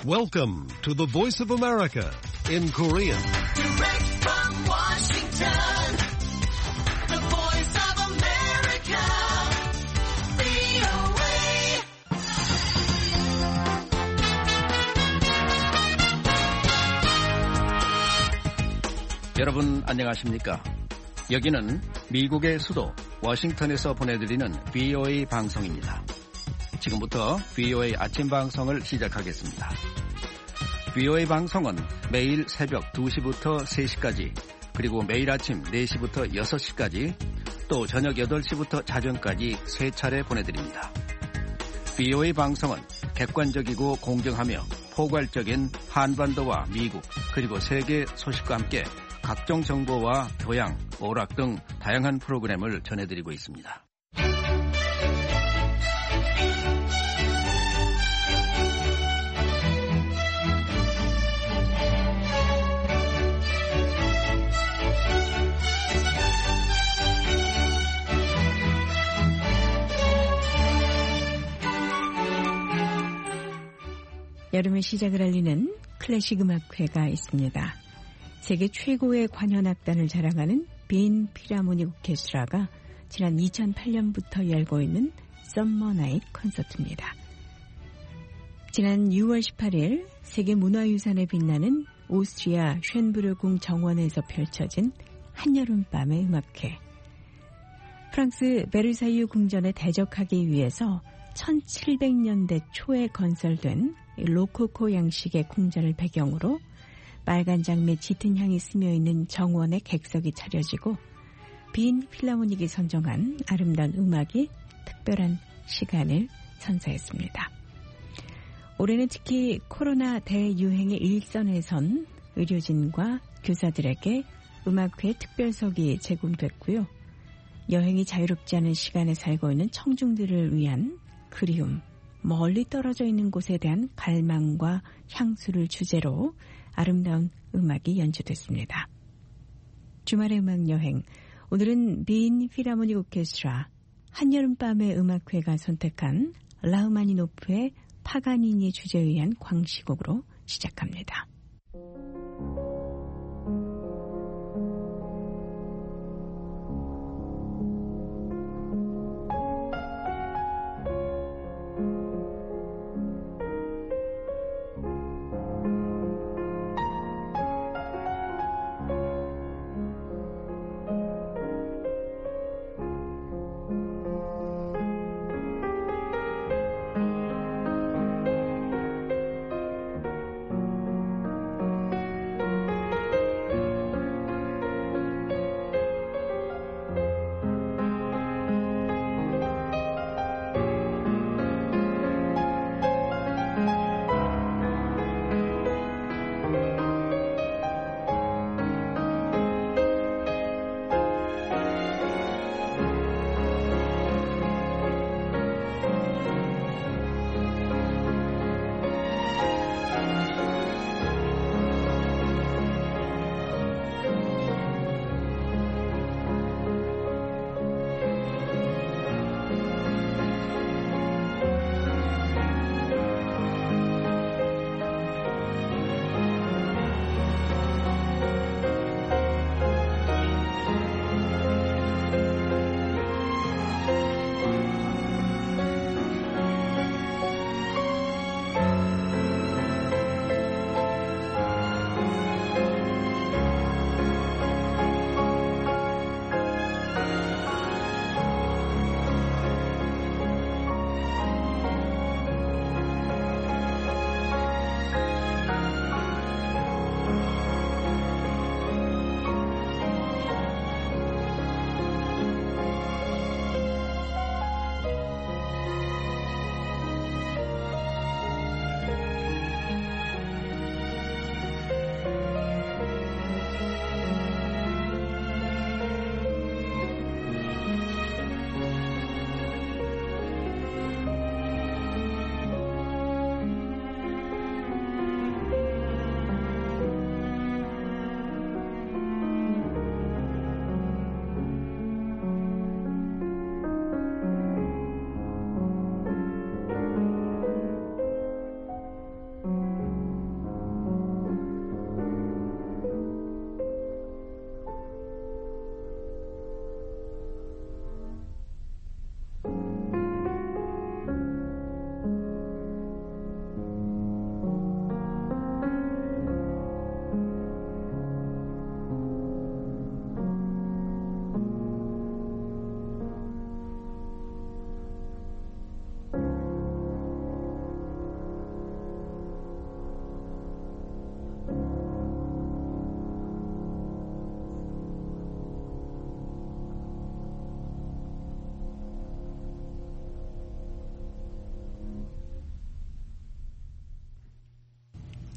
Welcome to the Voice of America in Korean. Direct from Washington, the Voice of America, VOA. 여러분 안녕하십니까? 여기는 미국의 수도 워싱턴에서 보내드리는 VOA 방송입니다. 지금부터 VOA 아침 방송을 시작하겠습니다. VOA 방송은 매일 새벽 2시부터 3시까지, 그리고 매일 아침 4시부터 6시까지, 또 저녁 8시부터 자정까지 3차례 보내드립니다. VOA 방송은 객관적이고 공정하며 포괄적인 한반도와 미국, 그리고 세계 소식과 함께 각종 정보와 교양, 오락 등 다양한 프로그램을 전해드리고 있습니다. 여름의 시작을 알리는 클래식 음악회가 있습니다. 세계 최고의 관현악단을 자랑하는 빈 필하모닉 오케스트라가 지난 2008년부터 열고 있는 썸머 나잇 콘서트입니다. 지난 6월 18일 세계 문화유산에 빛나는 오스트리아 쉔부르궁 정원에서 펼쳐진 한여름밤의 음악회. 프랑스 베르사유 궁전에 대적하기 위해서 1700년대 초에 건설된 로코코 양식의 궁전을 배경으로 빨간 장미 짙은 향이 스며있는 정원의 객석이 차려지고 빈 필하모닉이 선정한 아름다운 음악이 특별한 시간을 선사했습니다. 올해는 특히 코로나 대유행의 일선에 선 의료진과 교사들에게 음악회 특별석이 제공됐고요. 여행이 자유롭지 않은 시간에 살고 있는 청중들을 위한 그리움, 멀리 떨어져 있는 곳에 대한 갈망과 향수를 주제로 아름다운 음악이 연주됐습니다. 주말의 음악여행, 오늘은 빈 필하모닉 오케스트라 한여름밤의 음악회가 선택한 라흐마니노프의 파가니니의 주제에 의한 광시곡으로 시작합니다.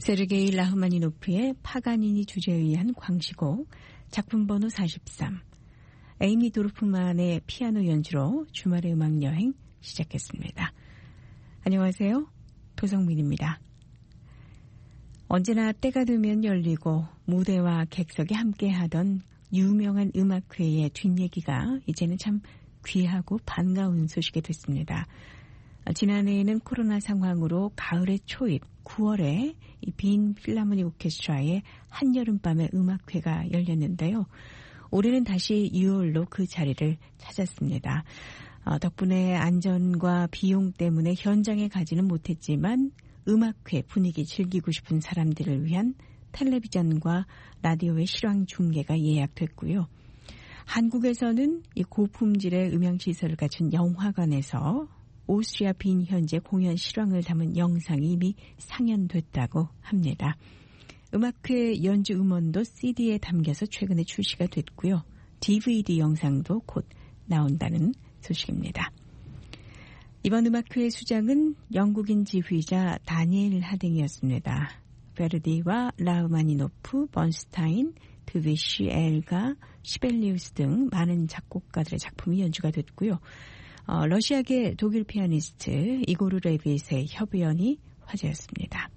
세르게이 라흐마니노프의 파가니니 주제에 의한 광시곡, 작품 번호 43. 에이미 도르프만의 피아노 연주로 주말의 음악여행 시작했습니다. 안녕하세요. 도성민입니다. 언제나 때가 되면 열리고 무대와 객석이 함께하던 유명한 음악회의 뒷얘기가 이제는 참 귀하고 반가운 소식이 됐습니다. 지난해에는 코로나 상황으로 가을의 초입 9월에 이 빈 필라모닉 오케스트라의 한여름밤의 음악회가 열렸는데요. 올해는 다시 6월로 그 자리를 찾았습니다. 덕분에 안전과 비용 때문에 현장에 가지는 못했지만 음악회 분위기 즐기고 싶은 사람들을 위한 텔레비전과 라디오의 실황 중계가 예약됐고요. 한국에서는 이 고품질의 음향시설을 갖춘 영화관에서 오스트리아 빈 현재 공연 실황을 담은 영상이 이미 상연됐다고 합니다. 음악회 연주 음원도 CD에 담겨서 최근에 출시가 됐고요. DVD 영상도 곧 나온다는 소식입니다. 이번 음악회의 수장은 영국인 지휘자 다니엘 하딩이었습니다. 베르디와 라흐마니노프, 번스타인, 드뷔시, 엘가, 시벨리우스 등 많은 작곡가들의 작품이 연주가 됐고요. 러시아계 독일 피아니스트 이고르 레빗의 협연이 화제였습니다.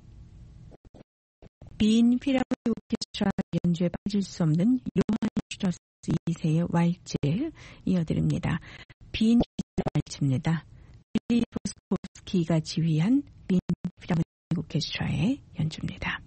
빈 필라모닉 오케스트라 연주에 빠질 수 없는 요한 슈트라스 2세의 왈츠 이어드립니다. 빈 왈츠입니다. 빌리 포스코스키가 지휘한 빈 필라모닉 오케스트라의 연주입니다.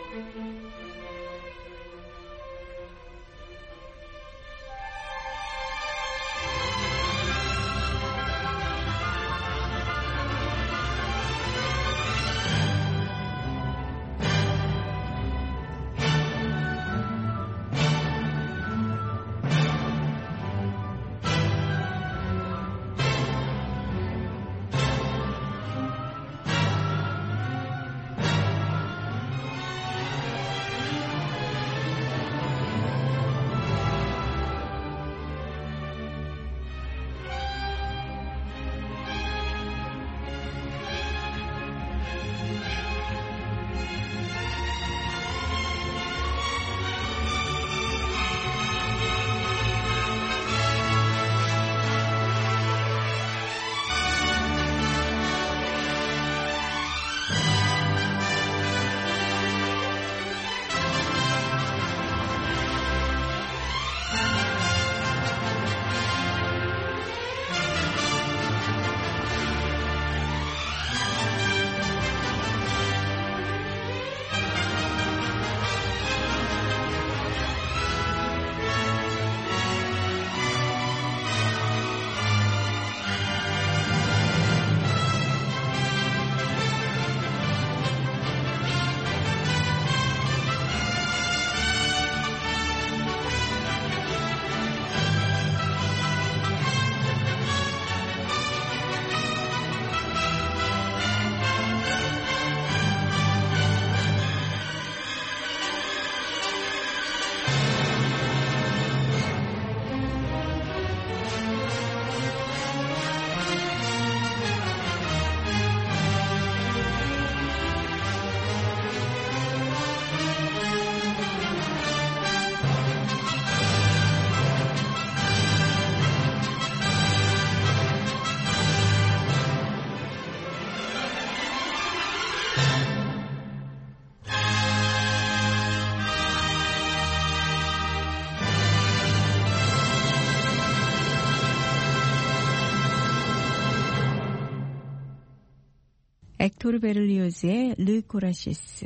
엑토르 베를리오즈의 르 코라시스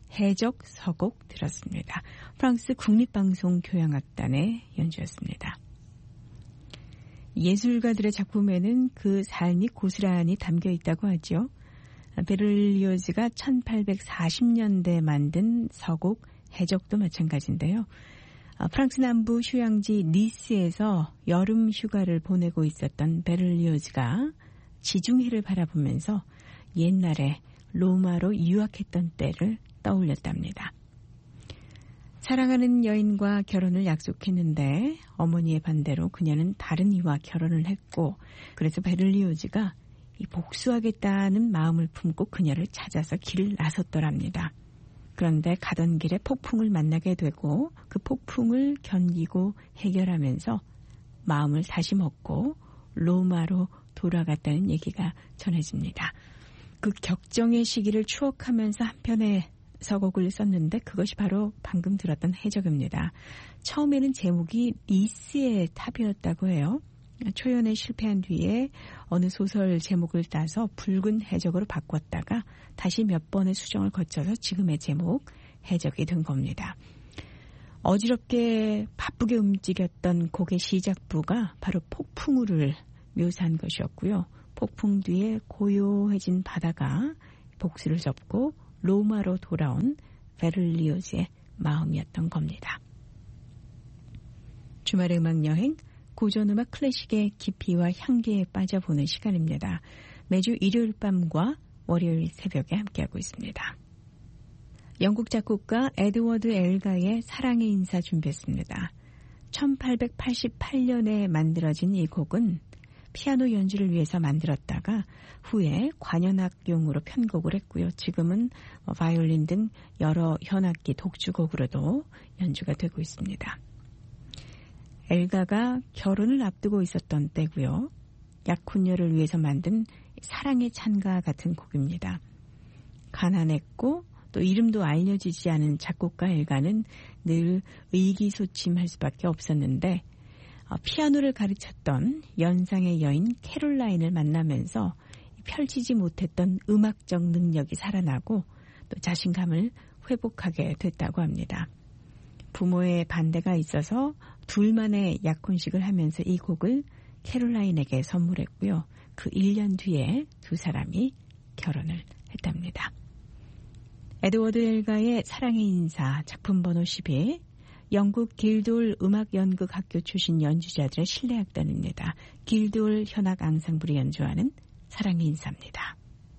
해적 서곡 들었습니다. 프랑스 국립방송 교향악단의 연주였습니다. 예술가들의 작품에는 그 삶이 고스란히 담겨 있다고 하죠. 베를리오즈가 1840년대에 만든 서곡 해적도 마찬가지인데요. 프랑스 남부 휴양지 니스에서 여름 휴가를 보내고 있었던 베를리오즈가 지중해를 바라보면서 옛날에 로마로 유학했던 때를 떠올렸답니다. 사랑하는 여인과 결혼을 약속했는데 어머니의 반대로 그녀는 다른 이와 결혼을 했고 그래서 베를리오즈가 복수하겠다는 마음을 품고 그녀를 찾아서 길을 나섰더랍니다. 그런데 가던 길에 폭풍을 만나게 되고 그 폭풍을 견디고 해결하면서 마음을 다시 먹고 로마로 돌아갔다는 얘기가 전해집니다. 그 격정의 시기를 추억하면서 한 편의 서곡을 썼는데 그것이 바로 방금 들었던 해적입니다. 처음에는 제목이 니스의 탑이었다고 해요. 초연에 실패한 뒤에 어느 소설 제목을 따서 붉은 해적으로 바꿨다가 다시 몇 번의 수정을 거쳐서 지금의 제목 해적이 된 겁니다. 어지럽게 바쁘게 움직였던 곡의 시작부가 바로 폭풍우를 묘사한 것이었고요. 폭풍 뒤에 고요해진 바다가 복수를 접고 로마로 돌아온 베를리오즈의 마음이었던 겁니다. 주말의 음악여행, 고전음악 클래식의 깊이와 향기에 빠져보는 시간입니다. 매주 일요일 밤과 월요일 새벽에 함께하고 있습니다. 영국 작곡가 에드워드 엘가의 사랑의 인사 준비했습니다. 1888년에 만들어진 이 곡은 피아노 연주를 위해서 만들었다가 후에 관현악용으로 편곡을 했고요. 지금은 바이올린 등 여러 현악기 독주곡으로도 연주가 되고 있습니다. 엘가가 결혼을 앞두고 있었던 때고요. 약혼녀를 위해서 만든 사랑의 찬가 같은 곡입니다. 가난했고 또 이름도 알려지지 않은 작곡가 엘가는 늘 의기소침할 수밖에 없었는데 피아노를 가르쳤던 연상의 여인 캐롤라인을 만나면서 펼치지 못했던 음악적 능력이 살아나고 또 자신감을 회복하게 됐다고 합니다. 부모의 반대가 있어서 둘만의 약혼식을 하면서 이 곡을 캐롤라인에게 선물했고요. 그 1년 뒤에 두 사람이 결혼을 했답니다. 에드워드 엘가의 사랑의 인사 작품 번호 12, 영국 길드홀 음악연극학교 출신 연주자들의 실내악단입니다. 길드홀 현악 앙상블이 연주하는 사랑의 인사입니다.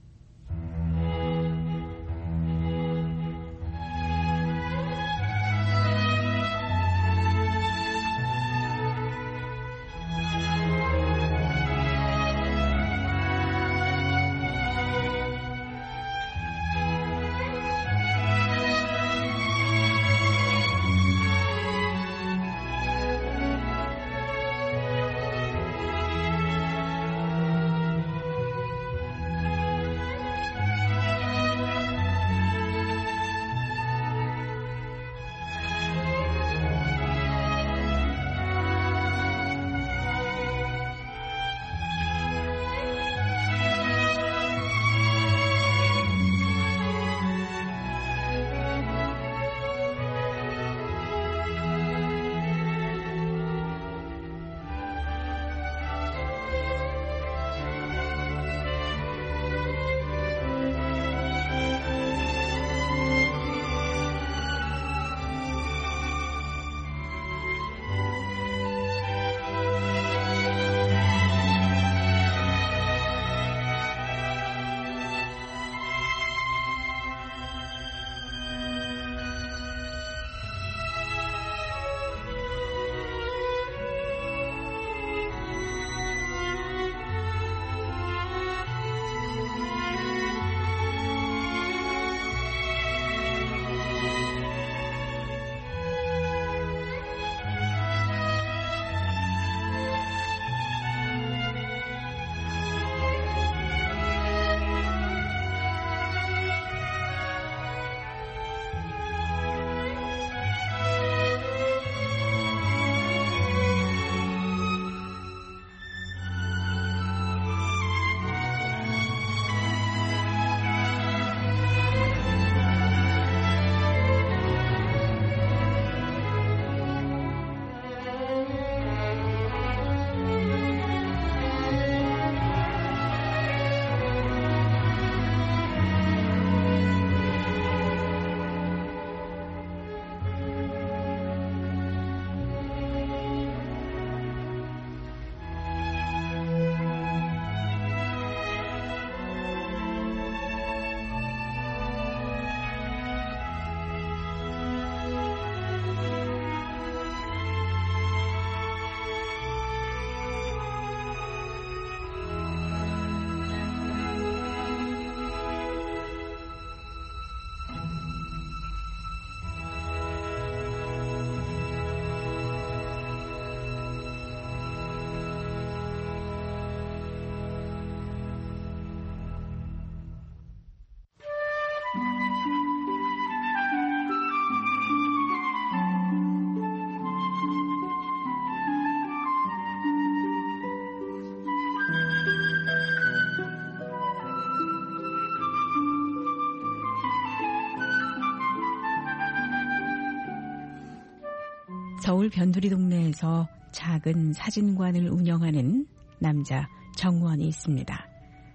서울 변두리 동네에서 작은 사진관을 운영하는 남자 정원이 있습니다.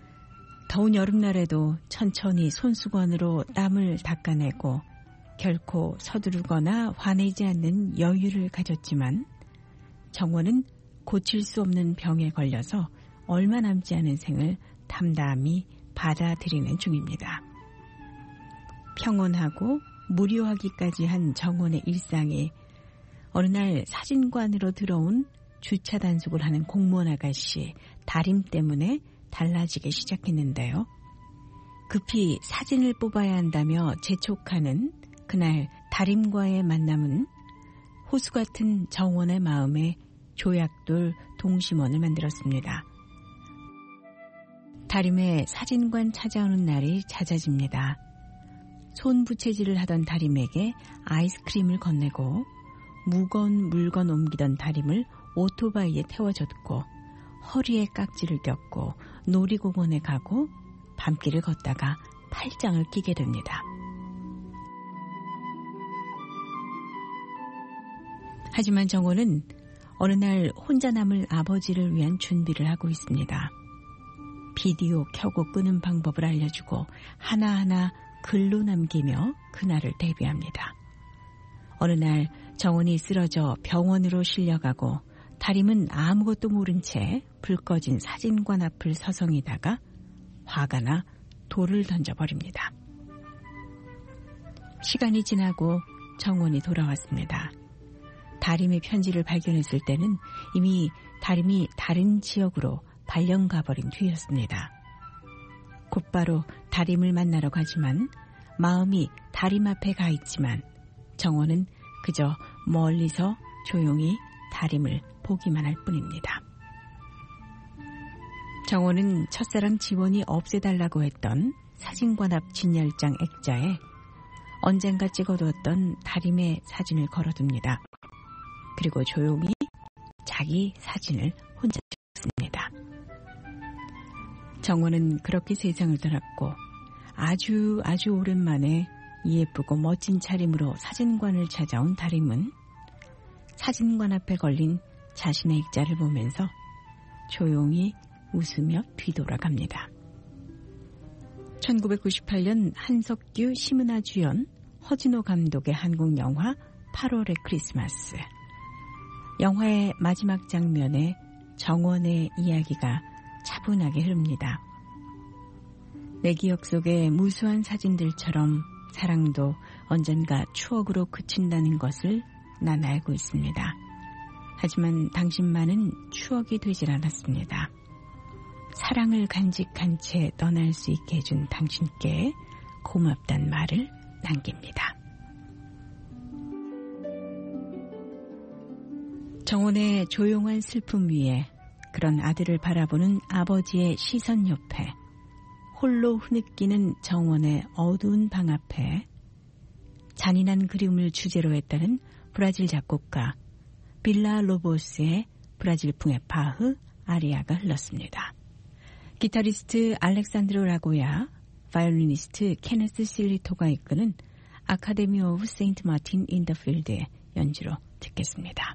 더운 여름날에도 천천히 손수건으로 땀을 닦아내고 결코 서두르거나 화내지 않는 여유를 가졌지만 정원은 고칠 수 없는 병에 걸려서 얼마 남지 않은 생을 담담히 받아들이는 중입니다. 평온하고 무료하기까지 한 정원의 일상이 어느 날 사진관으로 들어온 주차 단속을 하는 공무원 아가씨 다림 때문에 달라지기 시작했는데요. 급히 사진을 뽑아야 한다며 재촉하는 그날 다림과의 만남은 호수 같은 정원의 마음에 조약돌 동심원을 만들었습니다. 다림의 사진관 찾아오는 날이 잦아집니다. 손부채질을 하던 다림에게 아이스크림을 건네고 무거운 물건 옮기던 다림을 오토바이에 태워줬고 허리에 깍지를 꼈고 놀이공원에 가고 밤길을 걷다가 팔짱을 끼게 됩니다. 하지만 정호는 어느 날 혼자 남을 아버지를 위한 준비를 하고 있습니다. 비디오 켜고 끄는 방법을 알려주고 하나하나 글로 남기며 그날을 대비합니다. 어느 날 정원이 쓰러져 병원으로 실려가고 다림은 아무것도 모른 채 불 꺼진 사진관 앞을 서성이다가 화가 나 돌을 던져버립니다. 시간이 지나고 정원이 돌아왔습니다. 다림의 편지를 발견했을 때는 이미 다림이 다른 지역으로 발령 가버린 뒤였습니다. 곧바로 다림을 만나러 가지만 마음이 다림 앞에 가 있지만 정원은 그저 멀리서 조용히 다림을 보기만 할 뿐입니다. 정원은 첫사랑 지원이 없애달라고 했던 사진관 앞 진열장 액자에 언젠가 찍어두었던 다림의 사진을 걸어둡니다. 그리고 조용히 자기 사진을 혼자 찍습니다. 정원은 그렇게 세상을 떠났고 아주 오랜만에 예쁘고 멋진 차림으로 사진관을 찾아온 다림은 사진관 앞에 걸린 자신의 액자를 보면서 조용히 웃으며 뒤돌아갑니다. 1998년 한석규, 심은하 주연, 허진호 감독의 한국 영화 8월의 크리스마스. 영화의 마지막 장면에 정원의 이야기가 차분하게 흐릅니다. 내 기억 속의 무수한 사진들처럼 사랑도 언젠가 추억으로 그친다는 것을 난 알고 있습니다. 하지만 당신만은 추억이 되질 않았습니다. 사랑을 간직한 채 떠날 수 있게 해준 당신께 고맙단 말을 남깁니다. 정원의 조용한 슬픔 위에 그런 아들을 바라보는 아버지의 시선 옆에 홀로 흐느끼는 정원의 어두운 방 앞에 잔인한 그림을 주제로 했다는 브라질 작곡가 빌라 로보스의 브라질풍의 바흐 아리아가 흘렀습니다. 기타리스트 알렉산드로 라고야, 바이올리니스트 케네스 실리토가 이끄는 아카데미 오브 세인트 마틴 인 더 필드의 연주로 듣겠습니다.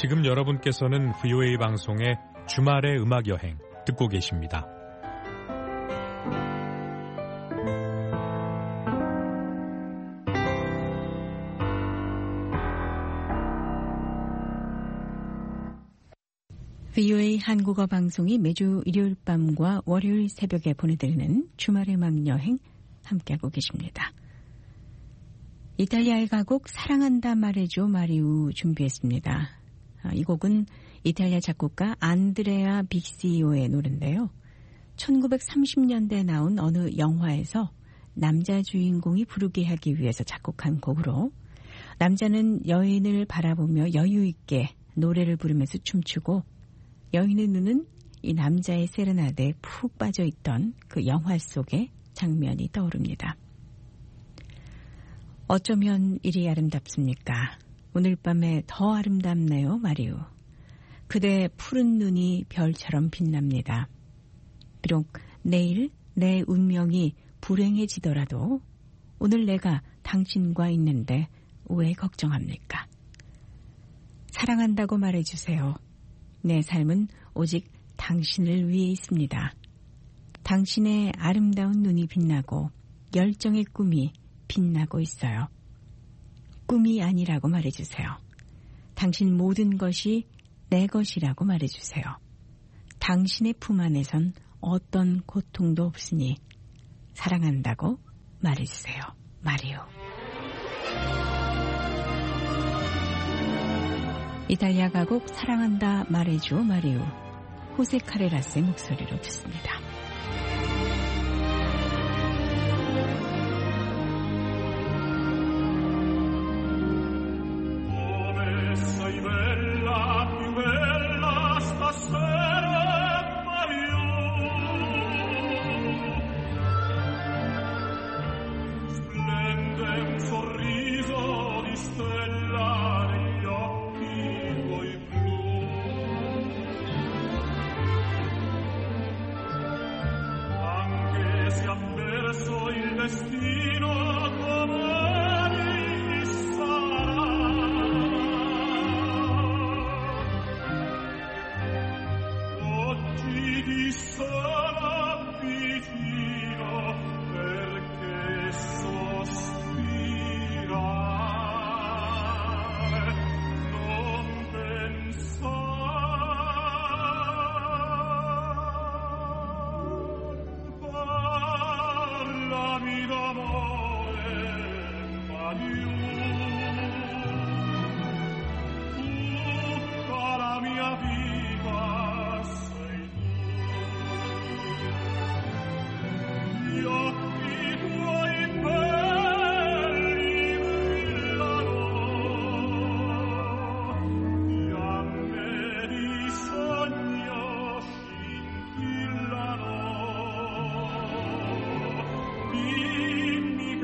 지금 여러분께서는 VOA 방송의 주말의 음악 여행 듣고 계십니다. VOA 한국어 방송이 매주 일요일 밤과 월요일 새벽에 보내드리는 주말의 음악 여행 함께하고 계십니다. 이탈리아의 가곡 사랑한다 말해줘 마리우 준비했습니다. 이 곡은 이탈리아 작곡가 안드레아 빅시오의 노래인데요. 1930년대에 나온 어느 영화에서 남자 주인공이 부르게 하기 위해서 작곡한 곡으로 남자는 여인을 바라보며 여유 있게 노래를 부르면서 춤추고 여인의 눈은 이 남자의 세레나데에 푹 빠져있던 그 영화 속의 장면이 떠오릅니다. 어쩌면 이리 아름답습니까? 오늘 밤에 더 아름답네요, 마리우. 그대 푸른 눈이 별처럼 빛납니다. 비록 내일 내 운명이 불행해지더라도 오늘 내가 당신과 있는데 왜 걱정합니까? 사랑한다고 말해주세요. 내 삶은 오직 당신을 위해 있습니다. 당신의 아름다운 눈이 빛나고 열정의 꿈이 빛나고 있어요. 꿈이 아니라고 말해주세요. 당신 모든 것이 내 것이라고 말해주세요. 당신의 품 안에선 어떤 고통도 없으니 사랑한다고 말해주세요. 마리오. 이탈리아 가곡 사랑한다 말해줘 마리오. 호세 카레라스의 목소리로 듣습니다. Dimmi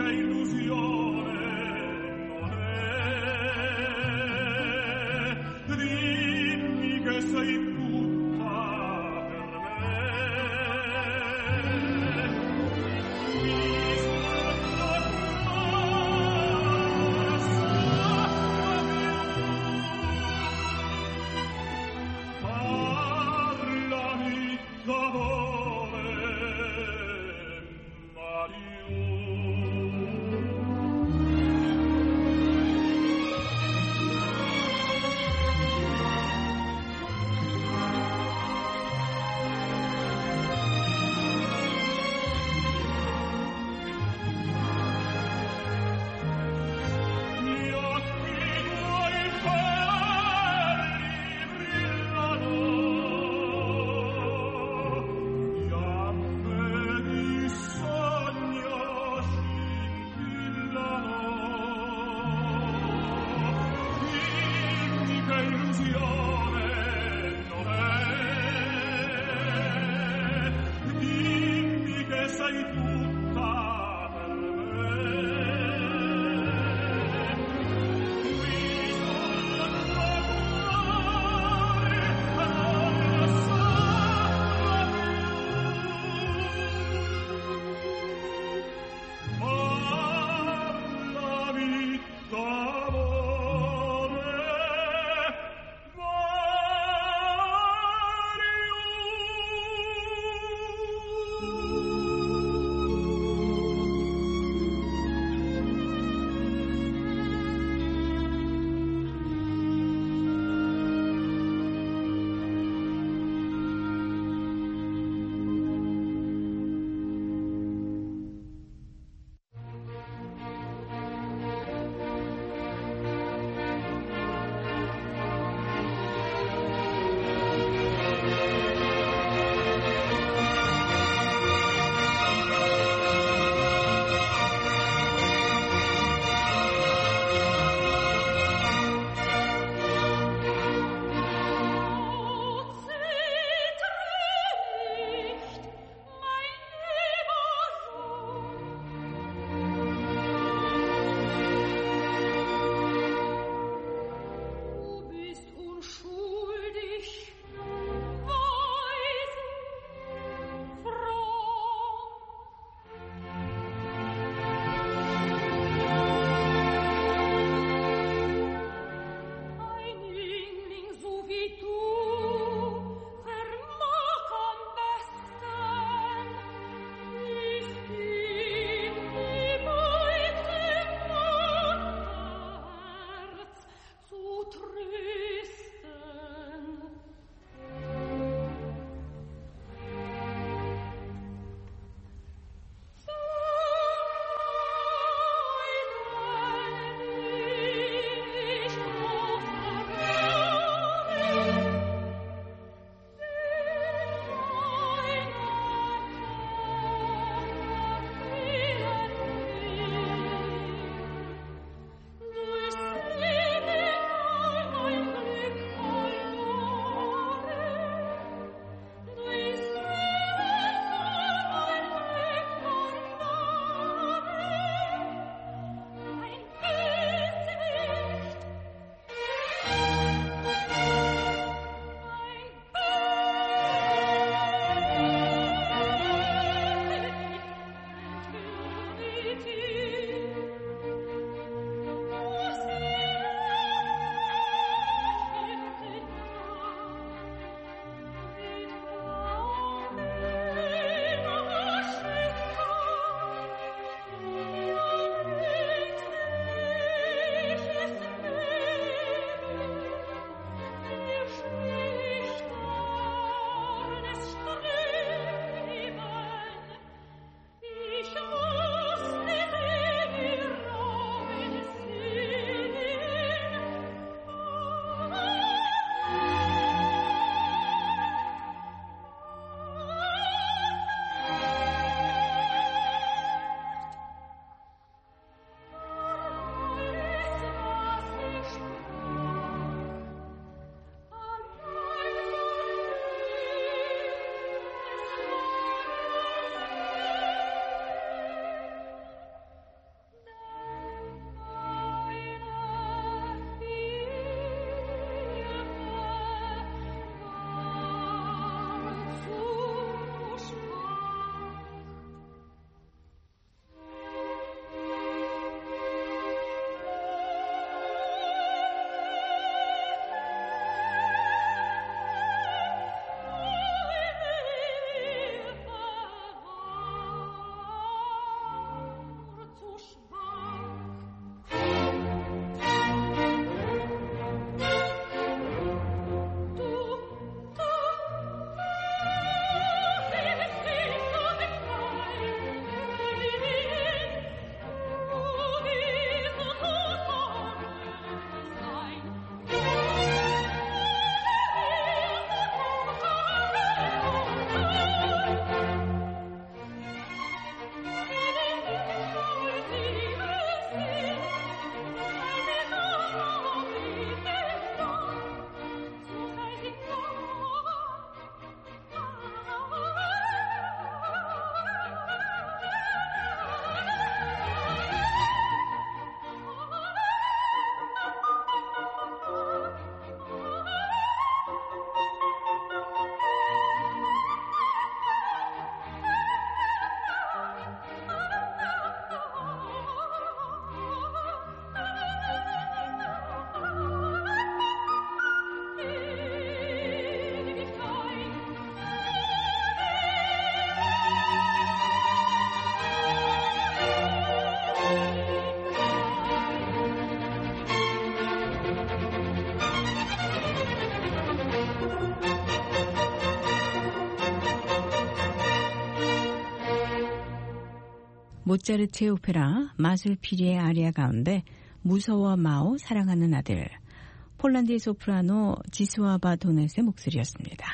모차르트의 오페라 마술피리의 아리아 가운데 무서워 마오 사랑하는 아들, 폴란드의 소프라노 지스와바 도넷의 목소리였습니다.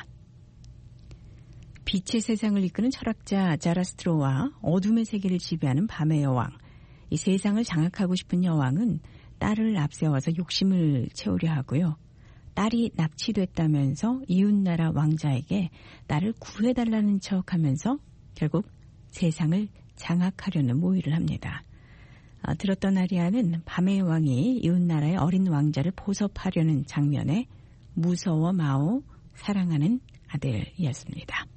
빛의 세상을 이끄는 철학자 자라스트로와 어둠의 세계를 지배하는 밤의 여왕, 이 세상을 장악하고 싶은 여왕은 딸을 앞세워서 욕심을 채우려 하고요. 딸이 납치됐다면서 이웃나라 왕자에게 딸을 구해달라는 척하면서 결국 세상을 장악하려는 모의를 합니다. 들었던 아리아는 밤의 왕이 이웃나라의 어린 왕자를 보섭하려는 장면에 무서워 마오 사랑하는 아들이었습니다.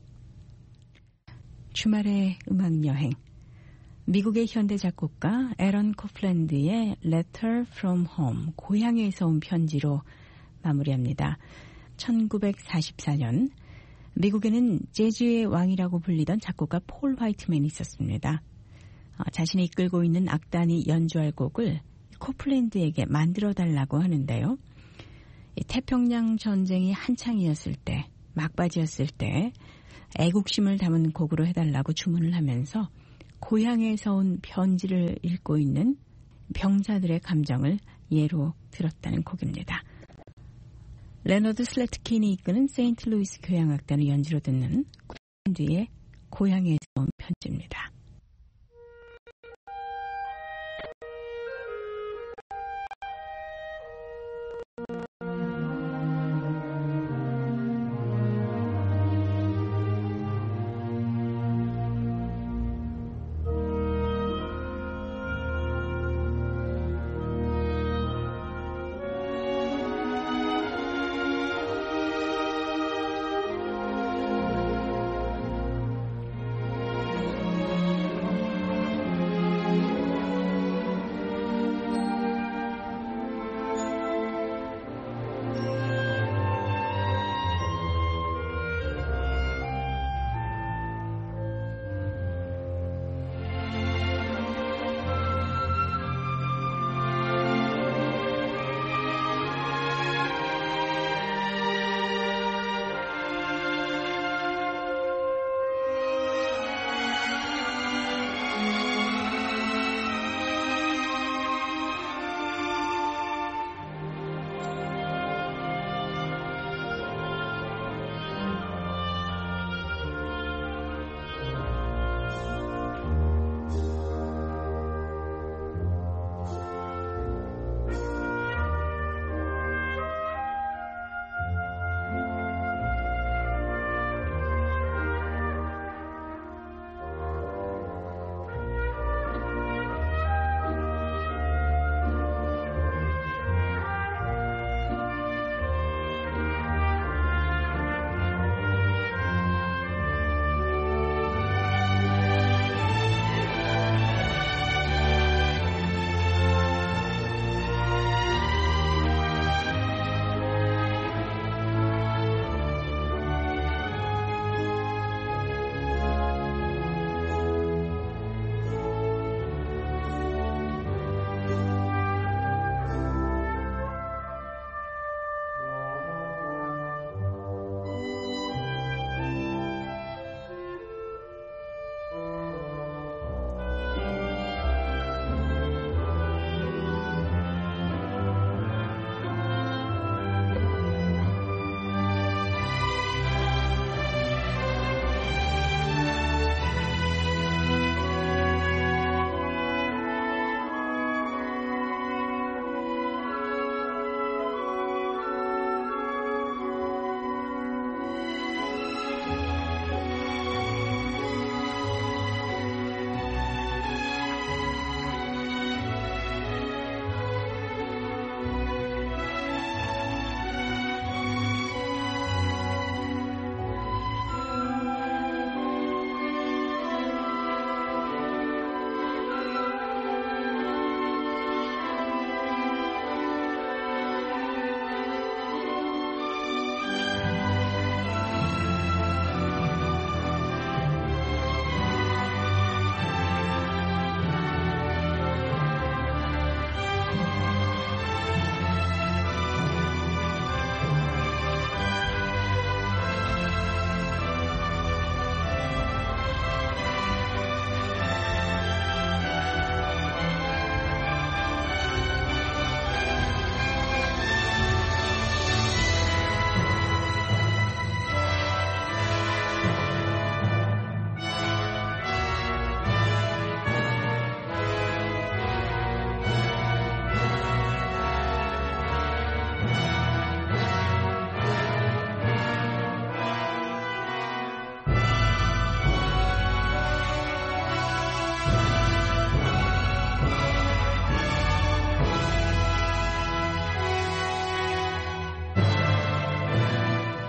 주말의 음악여행, 미국의 현대 작곡가 에런 코플랜드의 Letter from Home, 고향에서 온 편지로 마무리합니다. 1944년 미국에는 재즈의 왕이라고 불리던 작곡가 폴 화이트맨이 있었습니다. 자신이 이끌고 있는 악단이 연주할 곡을 코플랜드에게 만들어달라고 하는데요. 태평양 전쟁이 한창이었을 때, 막바지였을 때 애국심을 담은 곡으로 해달라고 주문을 하면서 고향에서 온 편지를 읽고 있는 병사들의 감정을 예로 들었다는 곡입니다. 레너드 슬래트킨이 이끄는 세인트루이스 교향악단의 연주로 듣는 코플랜드의 고향에서 온 편지입니다.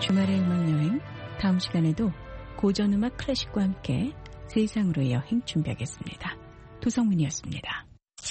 주말의 음악여행, 다음 시간에도 고전음악 클래식과 함께 세상으로의 여행 준비하겠습니다. 도성문이었습니다.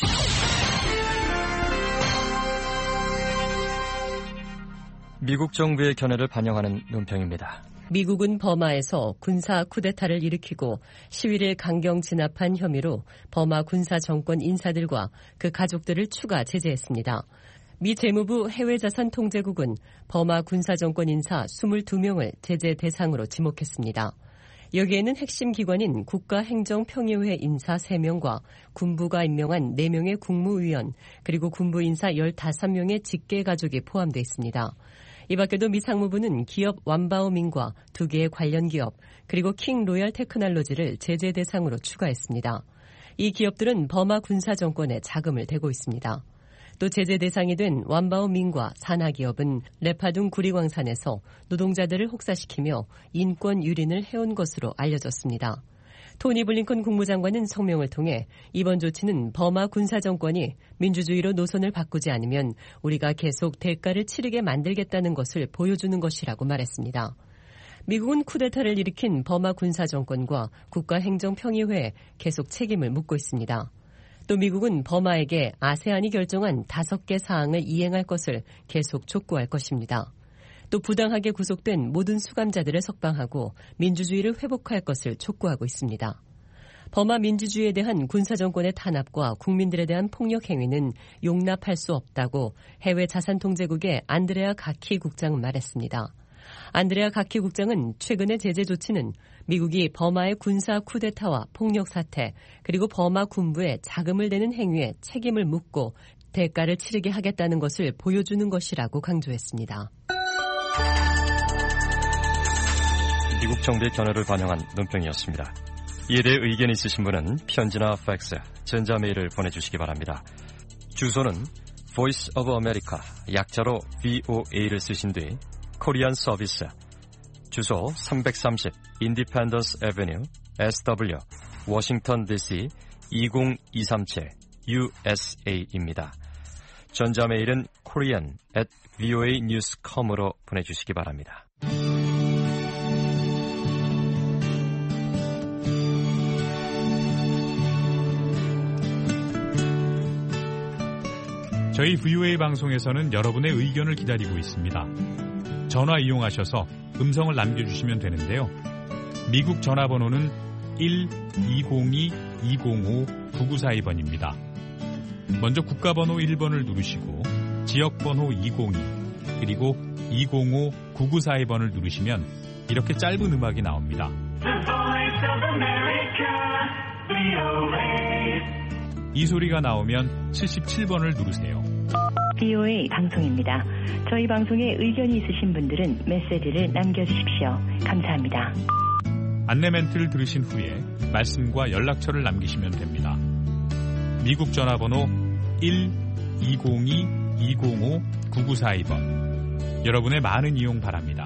미국 정부의 견해를 반영하는 논평입니다. 미국은 버마에서 군사 쿠데타를 일으키고 시위를 강경 진압한 혐의로 버마 군사 정권 인사들과 그 가족들을 추가 제재했습니다. 미 재무부 해외자산통제국은 버마 군사 정권 인사 22명을 제재 대상으로 지목했습니다. 여기에는 핵심 기관인 국가행정평의회 인사 3명과 군부가 임명한 4명의 국무위원 그리고 군부 인사 15명의 직계가족이 포함되어 있습니다. 이 밖에도 미 상무부는 기업 완바오민과 2개의 관련 기업 그리고 킹 로얄 테크놀로지를 제재 대상으로 추가했습니다. 이 기업들은 버마 군사 정권에 자금을 대고 있습니다. 또 제재 대상이 된 완바오민과 산하기업은 레파둥 구리광산에서 노동자들을 혹사시키며 인권 유린을 해온 것으로 알려졌습니다. 토니 블링컨 국무장관은 성명을 통해 이번 조치는 버마 군사 정권이 민주주의로 노선을 바꾸지 않으면 우리가 계속 대가를 치르게 만들겠다는 것을 보여주는 것이라고 말했습니다. 미국은 쿠데타를 일으킨 버마 군사 정권과 국가행정평의회에 계속 책임을 묻고 있습니다. 또 미국은 버마에게 아세안이 결정한 5개 사항을 이행할 것을 계속 촉구할 것입니다. 또 부당하게 구속된 모든 수감자들을 석방하고 민주주의를 회복할 것을 촉구하고 있습니다. 버마 민주주의에 대한 군사정권의 탄압과 국민들에 대한 폭력 행위는 용납할 수 없다고 해외자산통제국의 안드레아 가키 국장은 말했습니다. 안드레아 가키 국장은 최근의 제재 조치는 미국이 버마의 군사 쿠데타와 폭력 사태 그리고 버마 군부에 자금을 대는 행위에 책임을 묻고 대가를 치르게 하겠다는 것을 보여주는 것이라고 강조했습니다. 미국 정부의 견해를 반영한 논평이었습니다. 이에 대해 의견이 있으신 분은 편지나 팩스, 전자메일을 보내주시기 바랍니다. 주소는 Voice of America, 약자로 VOA를 쓰신 뒤 코리안 서비스, 주소 330 Independence Avenue, SW, 워싱턴 DC 20237 USA입니다. 전자메일은 korean@voanews.com으로 보내주시기 바랍니다. 저희 VOA 방송에서는 여러분의 의견을 기다리고 있습니다. 전화 이용하셔서 음성을 남겨주시면 되는데요. 미국 전화번호는 1-202-205-9942번입니다. 먼저 국가번호 1번을 누르시고 지역번호 202 그리고 205-9942번을 누르시면 이렇게 짧은 음악이 나옵니다. 이 소리가 나오면 77번을 누르세요. VOA 방송입니다. 저희 방송에 의견이 있으신 분들은 메시지를 남겨주십시오. 감사합니다. 안내 멘트를 들으신 후에 말씀과 연락처를 남기시면 됩니다. 미국 전화번호 1-202-205-9942번. 여러분의 많은 이용 바랍니다.